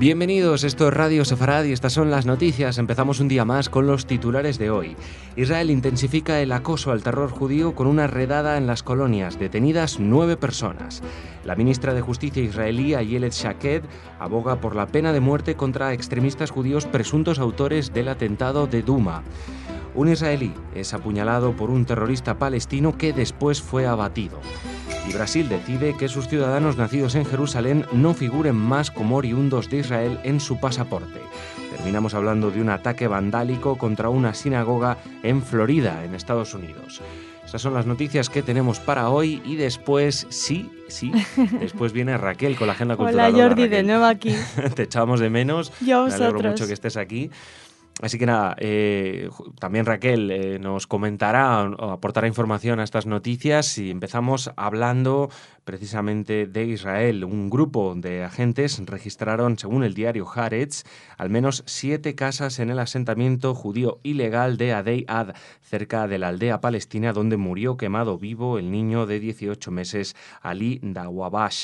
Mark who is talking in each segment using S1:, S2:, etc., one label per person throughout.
S1: Bienvenidos, esto es Radio Sefarad y estas son las noticias. Empezamos un día más con los titulares de hoy. Israel intensifica el acoso al terror judío con una redada en las colonias, detenidas 9 personas. La ministra de Justicia israelí, Ayelet Shaked, aboga por la pena de muerte contra extremistas judíos presuntos autores del atentado de Duma. Un israelí es apuñalado por un terrorista palestino que después fue abatido. Y Brasil decide que sus ciudadanos nacidos en Jerusalén no figuren más como oriundos de Israel en su pasaporte. Terminamos hablando de un ataque vandálico contra una sinagoga en Florida, en Estados Unidos. Estas son las noticias que tenemos para hoy y después, después viene Raquel con la agenda cultural.
S2: Hola Jordi,
S1: Raquel.
S2: De nuevo aquí.
S1: Te echábamos de menos.
S2: Yo a
S1: Me alegro
S2: vosotros.
S1: mucho que estés aquí. Así que nada, también Raquel nos comentará o aportará información a estas noticias y empezamos hablando precisamente de Israel. Un grupo de agentes registraron, según el diario Haaretz, al menos 7 casas en el asentamiento judío ilegal de Adei Ad, cerca de la aldea palestina donde murió quemado vivo el niño de 18 meses Ali Dawabash.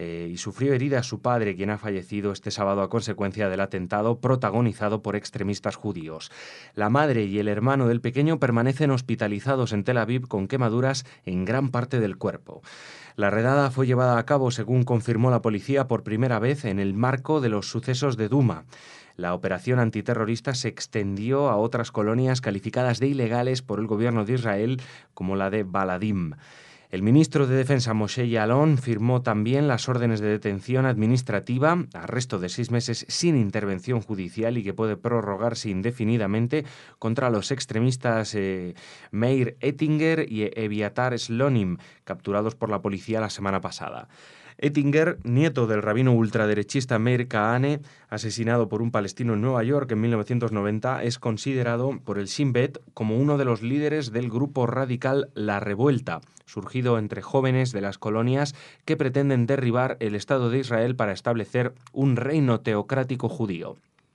S1: Y sufrió heridas su padre, quien ha fallecido este sábado a consecuencia del atentado protagonizado por extremistas judíos. La madre y el hermano del pequeño permanecen hospitalizados en Tel Aviv con quemaduras en gran parte del cuerpo. La redada fue llevada a cabo, según confirmó la policía, por primera vez en el marco de los sucesos de Duma. La operación antiterrorista se extendió a otras colonias calificadas de ilegales por el gobierno de Israel, como la de Baladim. El ministro de Defensa Moshe Yaalon firmó también las órdenes de detención administrativa, arresto de 6 meses sin intervención judicial y que puede prorrogarse indefinidamente contra los extremistas Meir Ettinger y Eviatar Slonim, capturados por la policía la semana pasada. Ettinger, nieto del rabino ultraderechista Meir Kahane, asesinado por un palestino en Nueva York en 1990, es considerado por el Shin Bet como uno de los líderes del grupo radical La Revuelta, surgido entre jóvenes de las colonias que pretenden derribar el Estado de Israel para establecer un reino teocrático judío.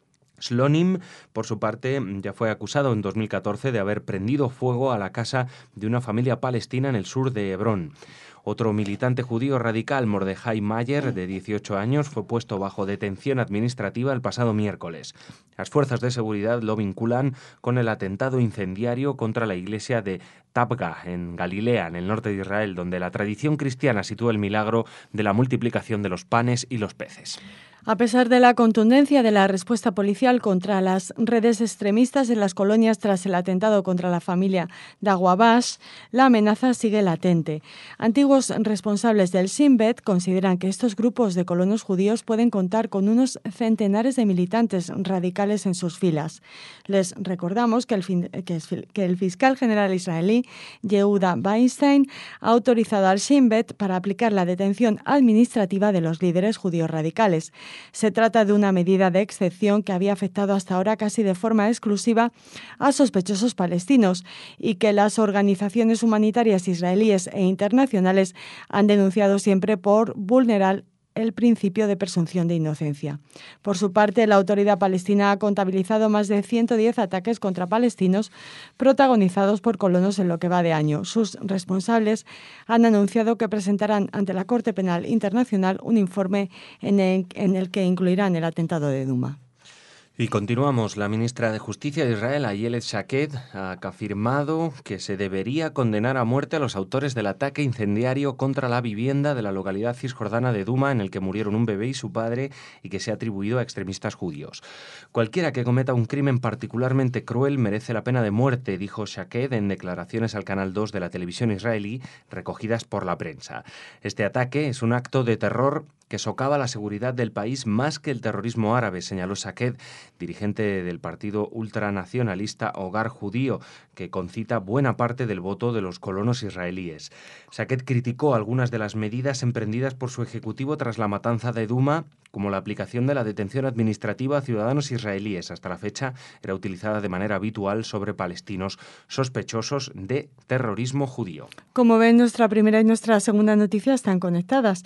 S1: Slonim, por su parte, ya fue acusado en 2014 de haber prendido fuego a la casa de una familia palestina en el sur de Hebrón. Otro militante judío radical, Mordejai Mayer, de 18 años, fue puesto bajo detención administrativa el pasado miércoles. Las fuerzas de seguridad lo vinculan con el atentado incendiario contra la iglesia de Tabga, en Galilea, en el norte de Israel, donde la tradición cristiana sitúa el milagro de la multiplicación de los panes y los peces.
S2: A pesar de la contundencia de la respuesta policial contra las redes extremistas en las colonias tras el atentado contra la familia Dawabash, la amenaza sigue latente. Antiguos responsables del Shin Bet consideran que estos grupos de colonos judíos pueden contar con unos centenares de militantes radicales en sus filas. Les recordamos que el fiscal general israelí, Yehuda Weinstein, ha autorizado al Shin Bet para aplicar la detención administrativa de los líderes judíos radicales. Se trata de una medida de excepción que había afectado hasta ahora casi de forma exclusiva a sospechosos palestinos y que las organizaciones humanitarias israelíes e internacionales han denunciado siempre por vulnerar el principio de presunción de inocencia. Por su parte, la autoridad palestina ha contabilizado más de 110 ataques contra palestinos protagonizados por colonos en lo que va de año. Sus responsables han anunciado que presentarán ante la Corte Penal Internacional un informe en el que incluirán el atentado de Duma.
S1: Y continuamos. La ministra de Justicia de Israel, Ayelet Shaked, ha afirmado que se debería condenar a muerte a los autores del ataque incendiario contra la vivienda de la localidad cisjordana de Duma, en el que murieron un bebé y su padre, y que se ha atribuido a extremistas judíos. Cualquiera que cometa un crimen particularmente cruel merece la pena de muerte, dijo Shaked en declaraciones al Canal 2 de la televisión israelí, recogidas por la prensa. Este ataque es un acto de terror que socava la seguridad del país más que el terrorismo árabe, señaló Shaked, dirigente del partido ultranacionalista Hogar Judío, que concita buena parte del voto de los colonos israelíes. Shaked criticó algunas de las medidas emprendidas por su ejecutivo tras la matanza de Duma, como la aplicación de la detención administrativa a ciudadanos israelíes. Hasta la fecha era utilizada de manera habitual sobre palestinos sospechosos de terrorismo judío.
S2: Como ven, nuestra primera y nuestra segunda noticia están conectadas.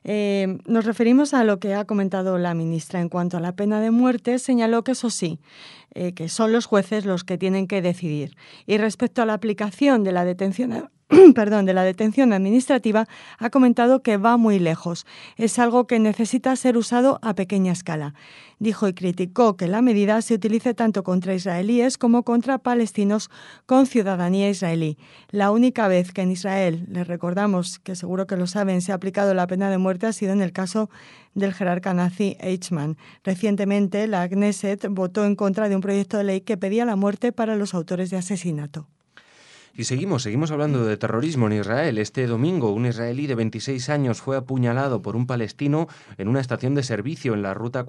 S2: Nos referimos a lo que ha comentado la ministra en cuanto a la pena de muerte. Señaló que eso sí, que son los jueces los que tienen que decidir. Y respecto a la aplicación de la detención perdón, de la detención administrativa, ha comentado que va muy lejos. Es algo que necesita ser usado a pequeña escala. Dijo y criticó que la medida se utilice tanto contra israelíes como contra palestinos con ciudadanía israelí. La única vez que en Israel, les recordamos que seguro que lo saben, se ha aplicado la pena de muerte ha sido en el caso del jerarca nazi Eichmann. Recientemente, la Knesset votó en contra de un proyecto de ley que pedía la muerte para los autores de asesinato.
S1: Y seguimos hablando de terrorismo en Israel. Este domingo, un israelí de 26 años fue apuñalado por un palestino en una estación de servicio en la ruta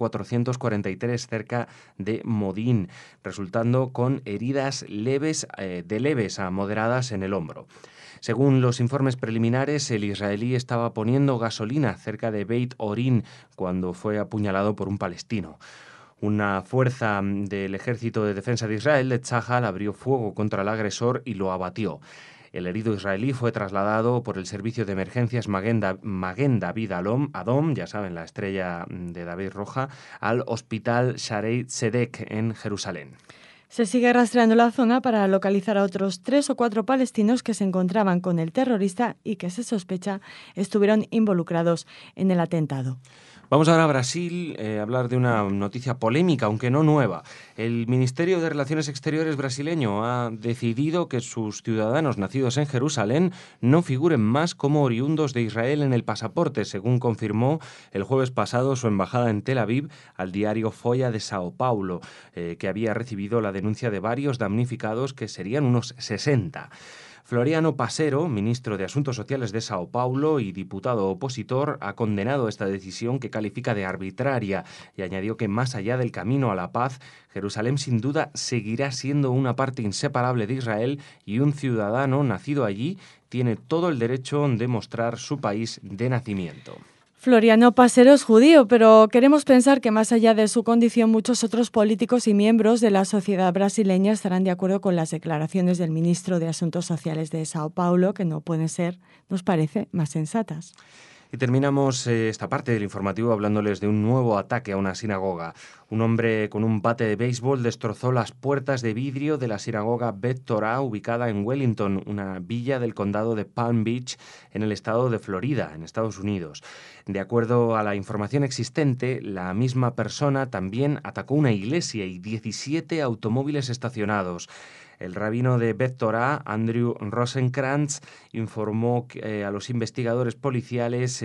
S1: 443 cerca de Modín, resultando con heridas leves, de leves a moderadas en el hombro. Según los informes preliminares, el israelí estaba poniendo gasolina cerca de Beit Orin cuando fue apuñalado por un palestino. Una fuerza del Ejército de Defensa de Israel, de Tzahal, abrió fuego contra el agresor y lo abatió. El herido israelí fue trasladado por el servicio de emergencias Maguen David Adom, ya saben, la estrella de David Roja, al hospital Sharei Tzedek en Jerusalén.
S2: Se sigue rastreando la zona para localizar a otros 3 o 4 palestinos que se encontraban con el terrorista y que se sospecha estuvieron involucrados en el atentado.
S1: Vamos ahora a Brasil a hablar de una noticia polémica, aunque no nueva. El Ministerio de Relaciones Exteriores brasileño ha decidido que sus ciudadanos nacidos en Jerusalén no figuren más como oriundos de Israel en el pasaporte, según confirmó el jueves pasado su embajada en Tel Aviv al diario Folha de Sao Paulo, que había recibido la denuncia de varios damnificados, que serían unos 60. Floriano Passero, ministro de Asuntos Sociales de Sao Paulo y diputado opositor, ha condenado esta decisión que califica de arbitraria y añadió que más allá del camino a la paz, Jerusalén sin duda seguirá siendo una parte inseparable de Israel y un ciudadano nacido allí tiene todo el derecho de mostrar su país de nacimiento.
S2: Floriano Passero es judío, pero queremos pensar que más allá de su condición, muchos otros políticos y miembros de la sociedad brasileña estarán de acuerdo con las declaraciones del ministro de Asuntos Sociales de Sao Paulo, que no pueden ser, nos parece, más sensatas.
S1: Y terminamos esta parte del informativo hablándoles de un nuevo ataque a una sinagoga. Un hombre con un bate de béisbol destrozó las puertas de vidrio de la sinagoga Beth Torah, ubicada en Wellington, una villa del condado de Palm Beach, en el estado de Florida, en Estados Unidos. De acuerdo a la información existente, la misma persona también atacó una iglesia y 17 automóviles estacionados. El rabino de Beth Torah, Andrew Rosenkrantz, informó que los investigadores policiales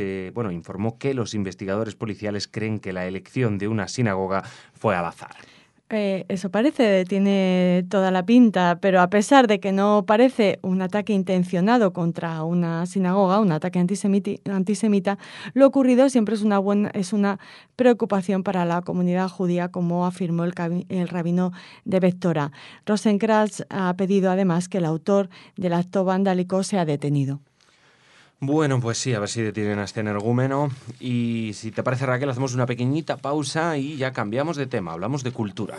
S1: creen que la elección de una sinagoga fue al azar.
S2: Eso parece, tiene toda la pinta, pero a pesar de que no parece un ataque intencionado contra una sinagoga, un ataque antisemita, lo ocurrido siempre es una preocupación para la comunidad judía, como afirmó el rabino de Beth Torah. Rosenkrantz ha pedido además que el autor del acto vandálico sea detenido.
S1: Bueno, pues sí, a ver si detienen a este energúmeno. Y si te parece, Raquel, hacemos una pequeñita pausa y ya cambiamos de tema, hablamos de cultura.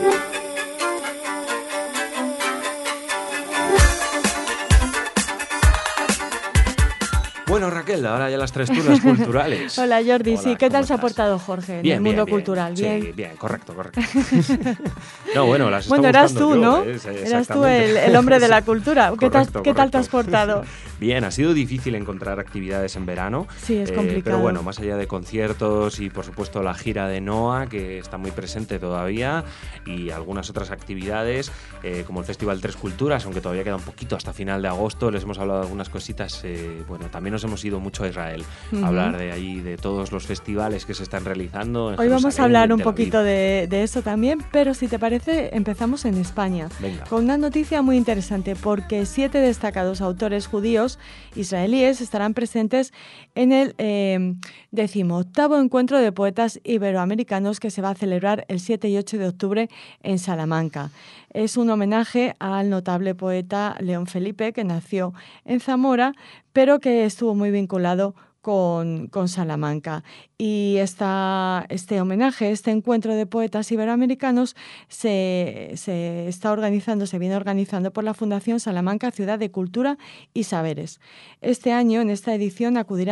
S1: Bueno, Raquel, ahora ya las tres turnas culturales.
S2: Hola, Jordi.
S1: Hola,
S2: sí, ¿qué tal se ha
S1: estás?
S2: portado Jorge
S1: Bien,
S2: en el mundo
S1: bien,
S2: cultural?
S1: Bien. Sí, bien, correcto. No, bueno, las
S2: bueno,
S1: está
S2: eras
S1: buscando
S2: tú,
S1: yo,
S2: ¿no? Eras tú el hombre de la cultura. ¿Qué tal te has portado?
S1: Bien, ha sido difícil encontrar actividades en verano.
S2: Sí, es complicado.
S1: Pero bueno, más allá de conciertos y, por supuesto, la gira de Noa, que está muy presente todavía, y algunas otras actividades, como el Festival Tres Culturas, aunque todavía queda un poquito hasta final de agosto, les hemos hablado de algunas cositas. Bueno, también nos hemos ido mucho a Israel a hablar de ahí, de todos los festivales que se están realizando.
S2: Hoy vamos a hablar un poquito de eso también, pero si te parece, empezamos en España.
S1: Venga.
S2: Con una noticia muy interesante, porque 7 destacados autores judíos israelíes estarán presentes en el 18º Encuentro de Poetas Iberoamericanos, que se va a celebrar el 7 y 8 de octubre en Salamanca. Es un homenaje al notable poeta León Felipe, que nació en Zamora, pero que estuvo muy vinculado con Salamanca. Y este homenaje, este encuentro de poetas iberoamericanos se viene organizando por la Fundación Salamanca Ciudad de Cultura y Saberes. Este año, en esta edición, acudirán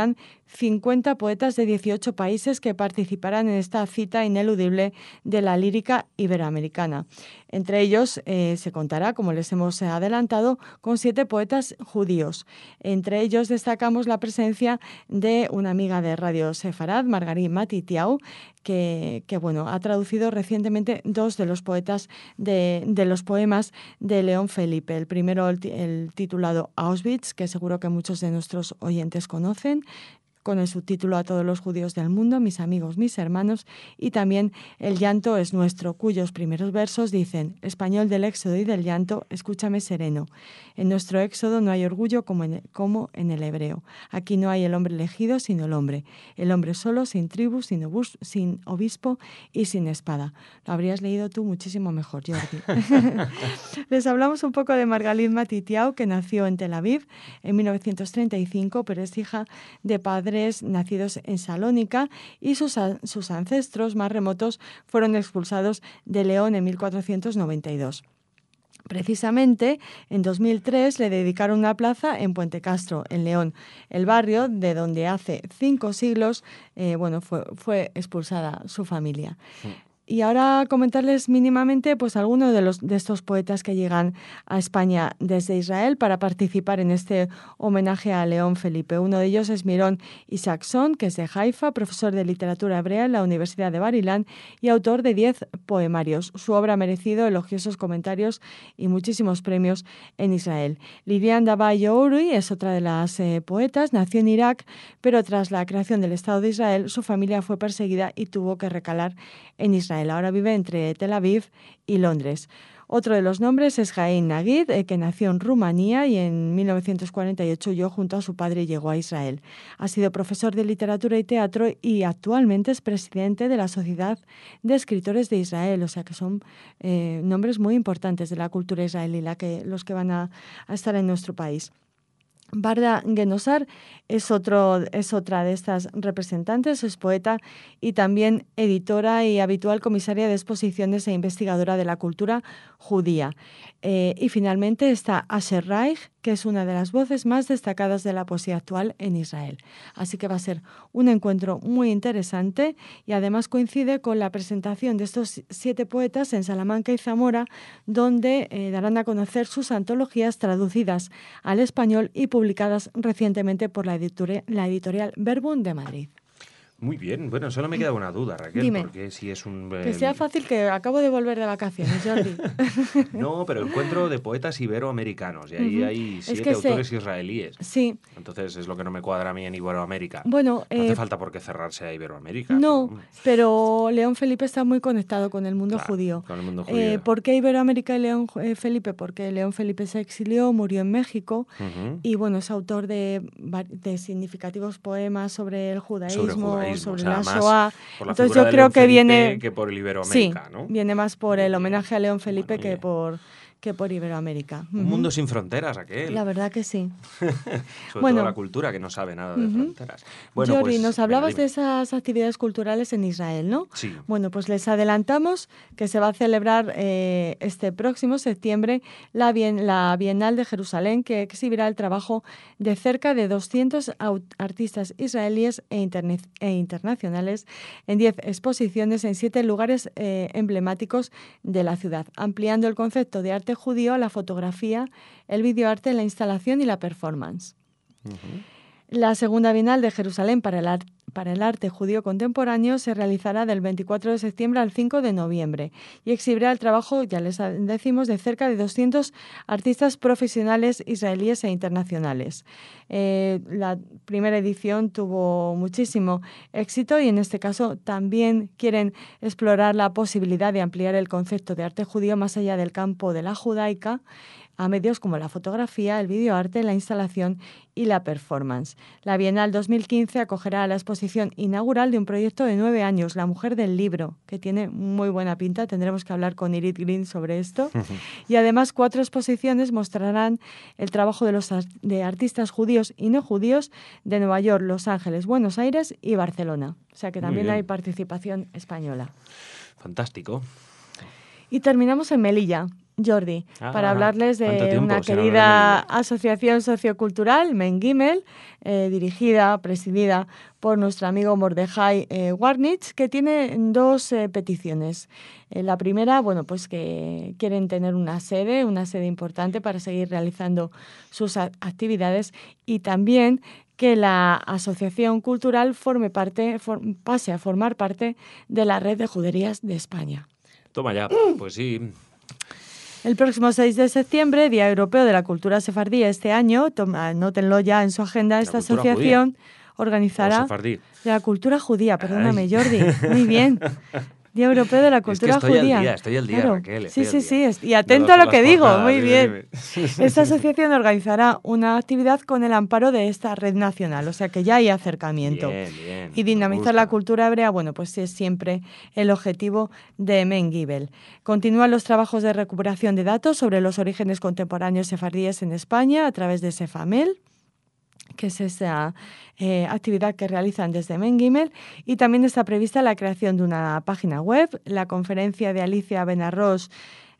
S2: 50 poetas de 18 países que participarán en esta cita ineludible de la lírica iberoamericana. Entre ellos se contará, como les hemos adelantado, con 7 poetas judíos. Entre ellos destacamos la presencia de una amiga de Radio Sefarad, Margarit Matitiau, que ha traducido recientemente 2 de los poetas de los poemas de León Felipe. El primero, el titulado Auschwitz, que seguro que muchos de nuestros oyentes conocen, con el subtítulo A todos los judíos del mundo, mis amigos, mis hermanos, y también El llanto es nuestro, cuyos primeros versos dicen: español del éxodo y del llanto, escúchame sereno. En nuestro éxodo no hay orgullo como en el hebreo. Aquí no hay el hombre elegido, sino el hombre solo, sin tribu, sin obispo y sin espada. Lo habrías leído tú muchísimo mejor, Jordi. Les hablamos un poco de Margarit Matitiau, que nació en Tel Aviv en 1935, pero es hija de padres nacidos en Salónica, y sus ancestros más remotos fueron expulsados de León en 1492. Precisamente en 2003 le dedicaron una plaza en Puente Castro, en León, el barrio de donde hace 5 siglos fue expulsada su familia. Sí. Y ahora comentarles mínimamente pues algunos de estos poetas que llegan a España desde Israel para participar en este homenaje a León Felipe. Uno de ellos es Miron Isaacson, que es de Haifa, profesor de literatura hebrea en la Universidad de Bar Ilan y autor de 10 poemarios. Su obra ha merecido elogiosos comentarios y muchísimos premios en Israel. Lilian Davai Youri es otra de las poetas. Nació en Irak, pero tras la creación del Estado de Israel, su familia fue perseguida y tuvo que recalar en Israel. Ahora vive entre Tel Aviv y Londres. Otro de los nombres es Jaén Naguid, que nació en Rumanía y en 1948 huyó junto a su padre y llegó a Israel. Ha sido profesor de literatura y teatro y actualmente es presidente de la Sociedad de Escritores de Israel, o sea que son nombres muy importantes de la cultura israelí, los que van a estar en nuestro país. Barda Genosar es otra de estas representantes, es poeta y también editora y habitual comisaria de exposiciones e investigadora de la cultura judía. Y finalmente está Asher Reich, que es una de las voces más destacadas de la poesía actual en Israel. Así que va a ser un encuentro muy interesante y además coincide con la presentación de estos 7 poetas en Salamanca y Zamora, donde darán a conocer sus antologías traducidas al español y publicadas recientemente por la editorial Verbum de Madrid.
S1: Muy bien. Bueno, solo me queda una duda, Raquel.
S2: Dime.
S1: Porque si es un...
S2: Que sea fácil, que acabo de volver de vacaciones, Jordi.
S1: No, pero encuentro de poetas iberoamericanos y ahí hay 7 autores israelíes.
S2: Sí.
S1: Entonces es lo que no me cuadra a mí en Iberoamérica.
S2: Bueno,
S1: no hace falta por qué cerrarse a Iberoamérica.
S2: No, pero León Felipe está muy conectado con el mundo judío.
S1: Con el mundo judío.
S2: ¿Por qué Iberoamérica y León Felipe? Porque León Felipe se exilió, murió en México y es autor de significativos poemas sobre el judaísmo, sobre la Shoah.
S1: Entonces yo creo que viene que por el Iberoamérica, ¿no?
S2: Viene más por el homenaje a León Felipe que por Iberoamérica.
S1: Un mundo sin fronteras, aquel.
S2: La verdad que sí.
S1: Sobre todo la cultura, que no sabe nada de fronteras.
S2: Bueno, Jordi, pues, nos hablabas de esas actividades culturales en Israel, ¿no?
S1: Sí.
S2: Bueno, pues les adelantamos que se va a celebrar este próximo septiembre la Bienal de Jerusalén, que exhibirá el trabajo de cerca de 200 artistas israelíes e internacionales en 10 exposiciones en 7 lugares emblemáticos de la ciudad, ampliando el concepto de arte judío a la fotografía, el videoarte, la instalación y la performance. La segunda Bienal de Jerusalén para el arte judío contemporáneo se realizará del 24 de septiembre al 5 de noviembre y exhibirá el trabajo, ya les decimos, de cerca de 200 artistas profesionales israelíes e internacionales. La primera edición tuvo muchísimo éxito y en este caso también quieren explorar la posibilidad de ampliar el concepto de arte judío más allá del campo de la judaica, a medios como la fotografía, el videoarte, la instalación y la performance. La Bienal 2015 acogerá la exposición inaugural de un proyecto de 9 años, La Mujer del Libro, que tiene muy buena pinta. Tendremos que hablar con Irit Green sobre esto. Y además 4 exposiciones mostrarán el trabajo de artistas judíos y no judíos de Nueva York, Los Ángeles, Buenos Aires y Barcelona. O sea que también hay participación española.
S1: Fantástico.
S2: Y terminamos en Melilla. Jordi, para hablarles de una
S1: sin
S2: querida asociación sociocultural, Mengimel, presidida por nuestro amigo Mordechai Warnitz, que tiene dos peticiones. La primera, bueno, pues que quieren tener una sede importante para seguir realizando sus actividades, y también que la asociación cultural pase a formar parte de la Red de Juderías de España.
S1: Toma ya, pues sí.
S2: El próximo 6 de septiembre, Día Europeo de la Cultura Sefardí, este año, anótenlo ya en su agenda, esta asociación organizará...
S1: De
S2: la cultura judía, perdóname, Jordi. Muy bien. Día Europeo de la Cultura Judía.
S1: Estoy al día,
S2: claro.
S1: Raquel.
S2: Sí. Y atento a lo que digo. Muy bien. Esta asociación organizará una actividad con el amparo de esta red nacional, o sea que ya hay acercamiento.
S1: Bien,
S2: y dinamizar la cultura hebrea, bueno, pues es siempre el objetivo de Mengibel. Continúan los trabajos de recuperación de datos sobre los orígenes contemporáneos sefardíes en España a través de Sefamel, que es esa actividad que realizan desde Mengimel, y también está prevista la creación de una página web, la conferencia de Alicia Benarros,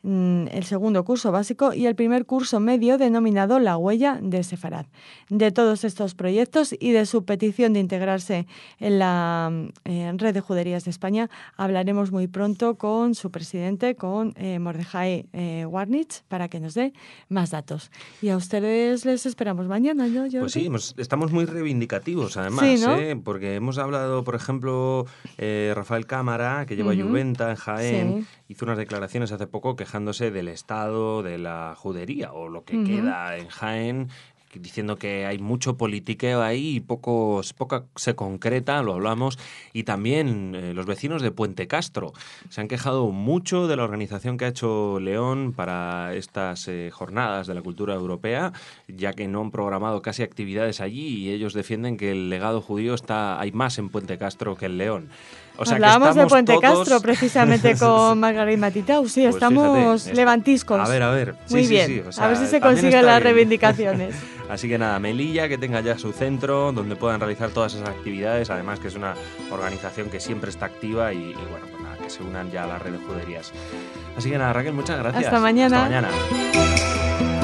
S2: el segundo curso básico y el primer curso medio denominado La Huella de Sefarad. De todos estos proyectos y de su petición de integrarse en la Red de Juderías de España hablaremos muy pronto con su presidente, con Mordechai Warnitz, para que nos dé más datos. Y a ustedes les esperamos mañana, ¿no, Jordi?
S1: Pues sí, estamos muy reivindicativos además,
S2: sí, ¿no?
S1: Porque hemos hablado, por ejemplo, Rafael Cámara, que lleva Juventa en Jaén, hizo unas declaraciones hace poco quejándose del estado de la judería o lo que queda en Jaén, diciendo que hay mucho politiqueo ahí y poco se concreta, lo hablamos, y también los vecinos de Puente Castro se han quejado mucho de la organización que ha hecho León para estas jornadas de la cultura europea, ya que no han programado casi actividades allí y ellos defienden que el legado judío hay más en Puente Castro que en León. O sea,
S2: hablábamos de Puente
S1: todos...
S2: Castro precisamente con Margarita Matitau. Sí, pues estamos levantiscos.
S1: A ver.
S2: Muy bien.
S1: Sí. O sea,
S2: a ver si se consiguen las reivindicaciones.
S1: Así que nada, Melilla, que tenga ya su centro donde puedan realizar todas esas actividades. Además que es una organización que siempre está activa y bueno, pues nada, que se unan ya a la red de juderías. Así que nada, Raquel, muchas gracias.
S2: Hasta mañana.
S1: Hasta mañana.